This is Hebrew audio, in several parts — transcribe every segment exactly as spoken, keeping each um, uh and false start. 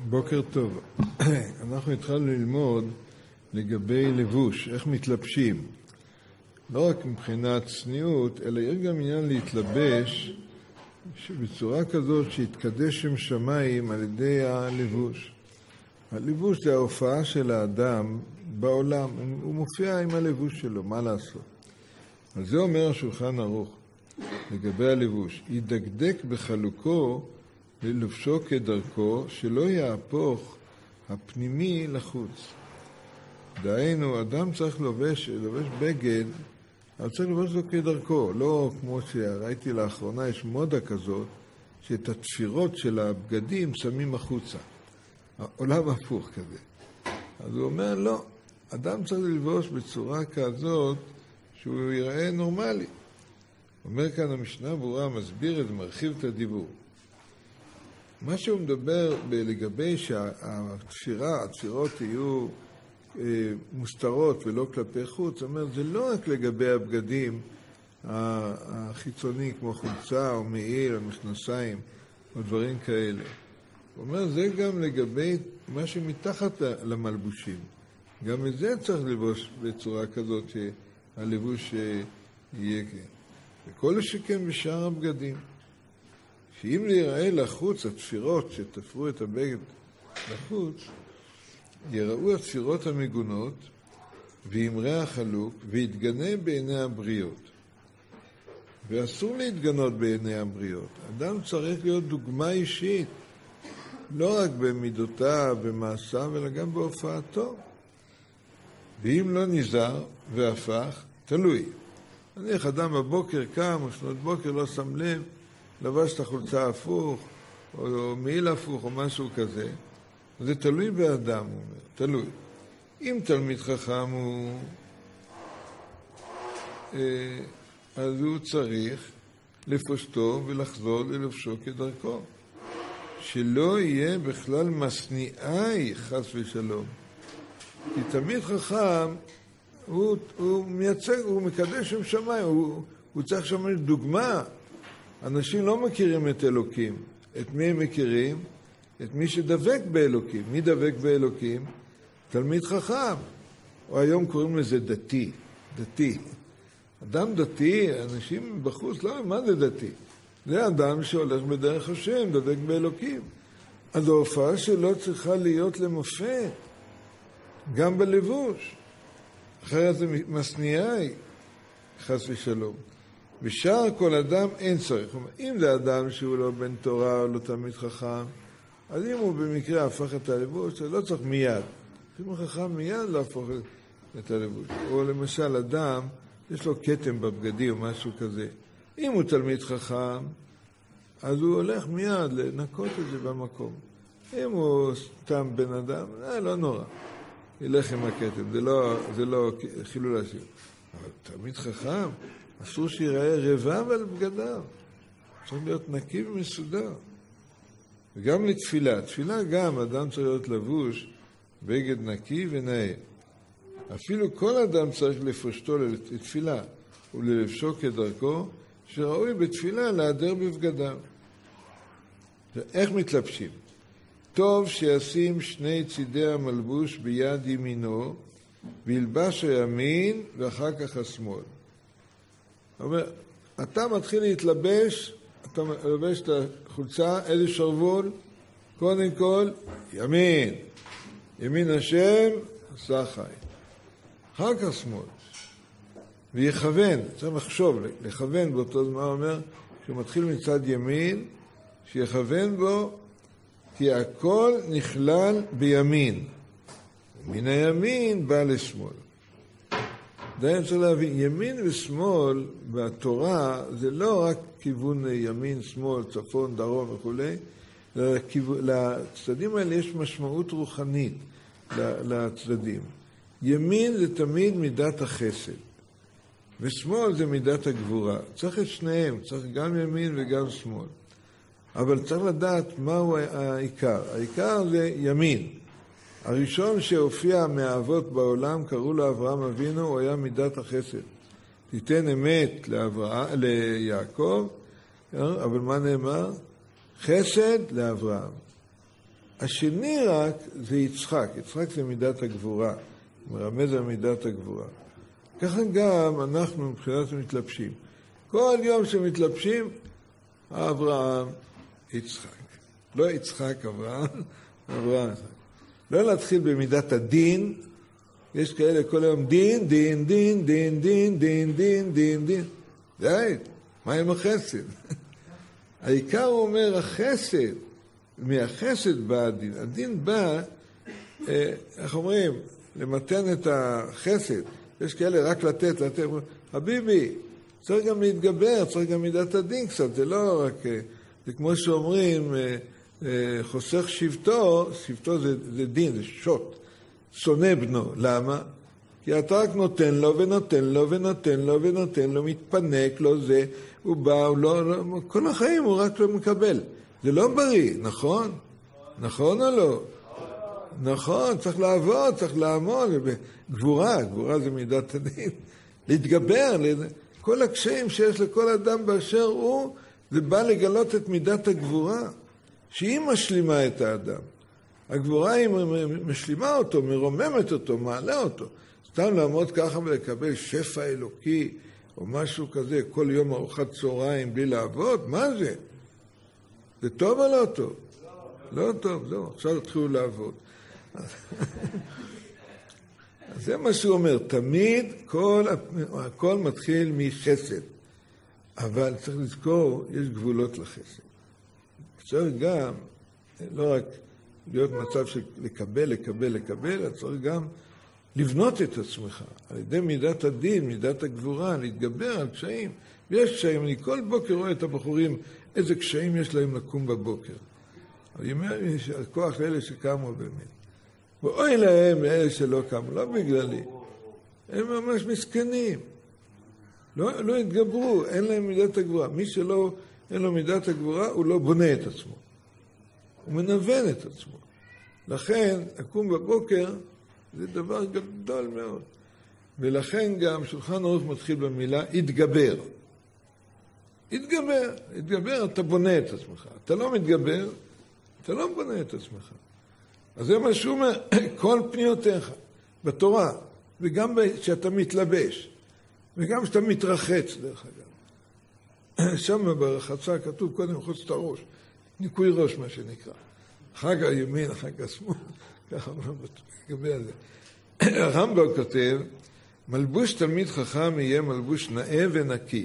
בוקר טוב. אנחנו התחלנו ללמוד לגבי לבוש, איך מתלבשים. לא רק מבחינת צניעות, אלא יש גם עניין להתלבש בצורה כזאת שיתקדש שם שמיים על ידי הלבוש. הלבוש זה ההופעה של האדם בעולם, הוא מופיע עם הלבוש שלו, מה לעשות? אז זה אומר השולחן ערוך לגבי הלבוש, ידקדק בחלוקו ללבשו כדרכו, שלא יהפוך הפנימי לחוץ. דהיינו, אדם צריך לובש, לובש בגד, אבל צריך לובש לו כדרכו, לא כמו שראיתי לאחרונה, יש מודה כזאת, שאת התפירות של הבגדים שמים החוצה. עולם הפוך כזה. אז הוא אומר, לא, אדם צריך ללבוש בצורה כזאת, שהוא ייראה נורמלי. אומר כאן המשנה ברורה, מסביר את זה, מרחיב את הדיבור. מה שהוא מדבר לגבי שהתפירה, התפירות יהיו אה, מוסתרות ולא כלפי חוץ, זאת אומרת, זה לא רק לגבי הבגדים החיצוני כמו חולצה או מעיל או מכנסיים או דברים כאלה. הוא אומר, זה גם לגבי מה שמתחת למלבושים. גם את זה צריך לבוש בצורה כזאת שהלבוש יהיה כן. וכל שכן בשאר הבגדים. שאם להיראה לחוץ, התפירות שתפרו את הבגד לחוץ, יראו התפירות המגונות ואמרי החלוק ויתגנה בעיני הבריות. ואסור להתגנות בעיני הבריות. אדם צריך להיות דוגמה אישית, לא רק במידותיו, במעשיו, אלא גם בהופעתו. ואם לא נזהר והפך, תלוי. נניח אדם בבוקר קם או שנות בוקר לא שם לב, לבש את החולצה הפוך, או מעיל הפוך, או משהו כזה. זה תלוי באדם, הוא אומר, תלוי. אם תלמיד חכם הוא, אז הוא צריך לפושטו ולחזור ללבשו כדרכו. שלא יהיה בכלל מסניעי חס ושלום. כי תלמיד חכם, הוא, הוא מייצג, הוא מקדש שם שמיים, הוא, הוא צריך שם דוגמה. אנשים לא מכירים את אלוקים. את מי הם מכירים? את מי שדבק באלוקים. מי דבק באלוקים? תלמיד חכם. או היום קוראים לזה דתי. דתי. אדם דתי, אנשים בחוץ, לא, מה זה דתי? זה אדם שהולך בדרך השם, דבק באלוקים. אז ההופעה שלו צריכה להיות למופת. גם בלבוש. אחרת זה מסניעי, חס ושלום. בשאר כל אדם אין צריך. אם זה אדם שהוא לא בן תורה או לא תלמיד חכם, אז אם הוא במקרה הפך את הלבוש, זה לא צריך מיד. אם הוא חכם מיד להפוך את הלבוש. או למשל אדם, יש לו קטם בבגדי או משהו כזה. אם הוא תלמיד חכם, אז הוא הולך מיד לנקות את זה במקום. אם הוא סתם בן אדם, אה, לא נורא. ילך עם הקטם, זה לא, זה לא חילול השם. אבל תלמיד חכם, אסור שיראה רבב על בגדיו. צריך להיות נקי ומסודר. וגם לתפילה. תפילה גם, אדם צריך להיות לבוש, בגד נקי ונאה. אפילו כל אדם צריך לפושטו לתפילה, וללבשו כדרכו, שראוי בתפילה להיעדר בבגדיו. איך מתלבשים? טוב שישים שני צידי המלבוש ביד ימינו, וילבש הימין ואחר כך השמאל. אומר, אתה מתחיל להתלבש, אתה מלבש את החולצה, איזה שרוול? קודם כל, ימין. ימין השם, עשה חי. אחר כך שמאל. ויכוון, צריך לחשוב, לכוון באותו זמן, אומר, כשהוא מתחיל מצד ימין, שיכוון בו, כי הכל נכלל בימין. מן הימין בא לשמאל. דיין צריך להבין, ימין ושמאל בתורה זה לא רק כיוון ימין, שמאל, צפון, דרום וכו'. לצדדים האלה יש משמעות רוחנית לצדדים. ימין זה תמיד מידת החסד, ושמאל זה מידת הגבורה. צריך את שניהם, צריך גם ימין וגם שמאל. אבל צריך לדעת מהו העיקר. העיקר זה ימין. הראשון שהופיע מהאבות בעולם, קראו לו אברהם אבינו, הוא היה מידת החסד. תיתן אמת לאברהם, ליעקב, אבל מה נאמר? חסד לאברהם. השני רק זה יצחק. יצחק זה מידת הגבורה. מרמז על מידת הגבורה. ככה גם אנחנו מבחינת המתלבשים. כל יום שמתלבשים, אברהם, יצחק. לא יצחק, אברהם, אברהם. לא להתחיל במידת הדין. יש כאלה כל היום דין, דין, דין, דין, דין, דין, דין, דין, דין. די, מה עם החסד? העיקר הוא אומר, החסד, מהחסד בא הדין. הדין בא, איך אומרים, למתן את החסד. יש כאלה רק לתת, לתת. חביבי, צריך גם להתגבר, צריך גם מידת הדין קצת. זה לא רק, זה כמו שאומרים, חוסך שבטו, שבטו זה, זה דין, זה שוט. שונא בנו. למה? כי אתה רק נותן לו ונותן לו ונותן לו ונותן לו, מתפנק לו זה, הוא בא, הוא לא, לא, כל החיים הוא רק לא מקבל. זה לא בריא, נכון? נכון או לא? נכון, צריך לעבוד, צריך לעמוד. גבורה, גבורה זה מידת הדין. להתגבר, כל הקשיים שיש לכל אדם באשר הוא, זה בא לגלות את מידת הגבורה, שהיא משלימה את האדם. הגבורה היא משלימה אותו, מרוממת אותו, מעלה אותו. סתם לעמוד ככה ולקבל שפע אלוקי, או משהו כזה, כל יום ארוחת צהריים בלי לעבוד, מה זה? זה טוב או לא טוב? לא, לא טוב, לא. עכשיו התחילו לעבוד. אז זה מה שהוא אומר, תמיד כל, הכל מתחיל מחסד. אבל צריך לזכור, יש גבולות לחסד. עכשיו גם, לא רק להיות מצב של לקבל, לקבל, לקבל, אתה צריך גם לבנות את עצמך, על ידי מידת הדין, מידת הגבורה, להתגבר על קשיים. ויש קשיים, אני כל בוקר רואה את הבחורים, איזה קשיים יש להם לקום בבוקר. אבל אומר, יש כוח לאלה שקמו באמת. ואוי להם, לאלה שלא קמו, לא בגללי. הם ממש מסכנים. לא, לא התגברו, אין להם מידת הגבורה. מי שלא, אין לו מידת הגבורה, הוא לא בונה את עצמו. הוא מנוון את עצמו. לכן, לקום בבוקר, זה דבר גדול מאוד. ולכן גם שולחן ערוך מתחיל במילה, התגבר. התגבר, התגבר, אתה בונה את עצמך. אתה לא מתגבר, אתה לא בונה את עצמך. אז זה מה שהוא אומר, כל פניותיך בתורה, וגם כשאתה מתלבש, וגם כשאתה מתרחץ, דרך אגב. שם ברחצה כתוב קודם לחוץ את הראש, ניקוי ראש מה שנקרא. חג הימין, חג השמאל, ככה לגבי זה. הרמב"ם כותב, מלבוש תלמיד חכם יהיה מלבוש נאה ונקי,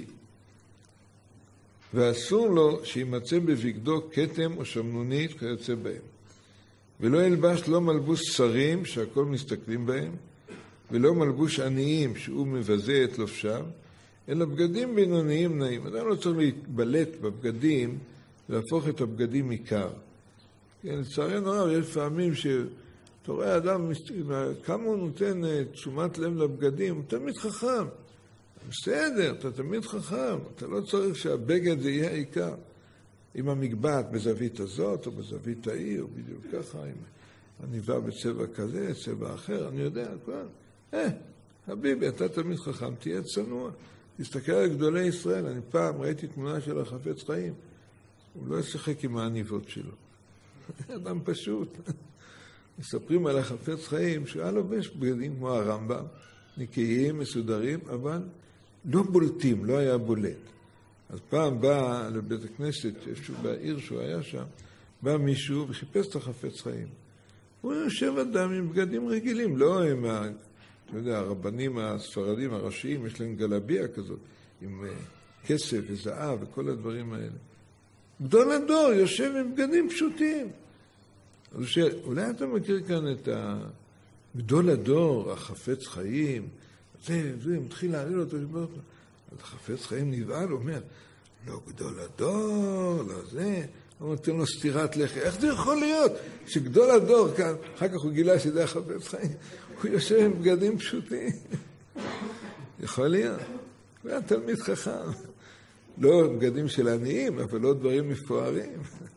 ואסור לו שימצא בבגדו כתם או שמנונית כיוצא בהם. ולא ילבש לא מלבוש שרים שהכל מסתכלים בהם, ולא מלבוש עניים שהוא מבזה את לובשם, אלא בגדים בינוניים נעים. אדם לא צריך להתבלט בבגדים ולהפוך את הבגדים עיקר. כן, לצערנו הרב, יש פעמים שאתה רואה אדם, כמה הוא נותן תשומת לב לבגדים, הוא תמיד חכם. בסדר, אתה תמיד חכם, אתה לא צריך שהבגד זה יהיה עיקר. עם המגבעת בזווית הזאת או בזווית ההיא, או בדיוק ככה, עם עניבה בצבע כזה, צבע אחר, אני יודע, כבר. אה, חביבי, אתה תמיד חכם, תהיה צנוע. תסתכל על גדולי ישראל, אני פעם ראיתי תמונה של החפץ חיים, הוא לא ישחק עם העניבות שלו. אדם פשוט. מספרים על החפץ חיים, שהוא היה לובש בגדים כמו הרמב"ם, נקיים, מסודרים, אבל לא בולטים, לא היה בולט. אז פעם בא לבית הכנסת, איפשהו בעיר שהוא היה שם, בא מישהו וחיפש את החפץ חיים. הוא יושב אדם עם בגדים רגילים, לא עם, ה, אתה יודע, הרבנים הספרדים הראשיים, יש להם גלביה כזאת, עם כסף וזהב וכל הדברים האלה. גדול הדור יושב עם בגדים פשוטים. אז הוא שואל, אולי אתה מכיר כאן את גדול הדור, החפץ חיים, זה, זה, מתחיל להעליל אותו, אז החפץ חיים נבעל, הוא אומר, לא גדול הדור, לא זה, הוא נותן לו סתירת לחי. איך זה יכול להיות שגדול הדור כאן, אחר כך הוא גילה שזה החפץ חיים, הוא יושב עם בגדים פשוטים. יכול להיות. הוא היה תלמיד חכם. לא בגדים של עניים, אבל לא דברים מפוארים.